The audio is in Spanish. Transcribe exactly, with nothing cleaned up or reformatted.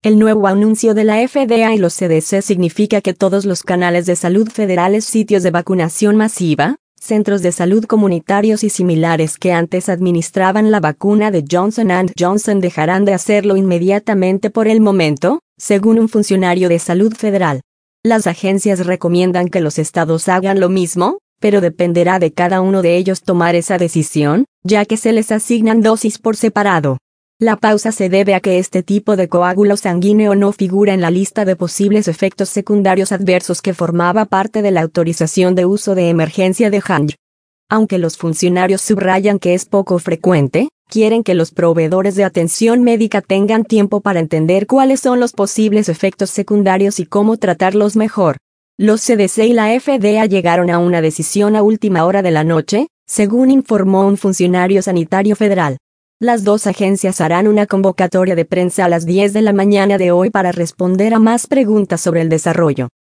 El nuevo anuncio de la F D A y los C D C significa que todos los canales de salud federales, sitios de vacunación masiva, centros de salud comunitarios y similares que antes administraban la vacuna de Johnson and Johnson dejarán de hacerlo inmediatamente por el momento, según un funcionario de salud federal. Las agencias recomiendan que los estados hagan lo mismo, pero dependerá de cada uno de ellos tomar esa decisión, ya que se les asignan dosis por separado. La pausa se debe a que este tipo de coágulo sanguíneo no figura en la lista de posibles efectos secundarios adversos que formaba parte de la autorización de uso de emergencia de H A N Y. Aunque los funcionarios subrayan que es poco frecuente, quieren que los proveedores de atención médica tengan tiempo para entender cuáles son los posibles efectos secundarios y cómo tratarlos mejor. Los C D C y la F D A llegaron a una decisión a última hora de la noche, según informó un funcionario sanitario federal. Las dos agencias harán una convocatoria de prensa a las diez de la mañana de hoy para responder a más preguntas sobre el desarrollo.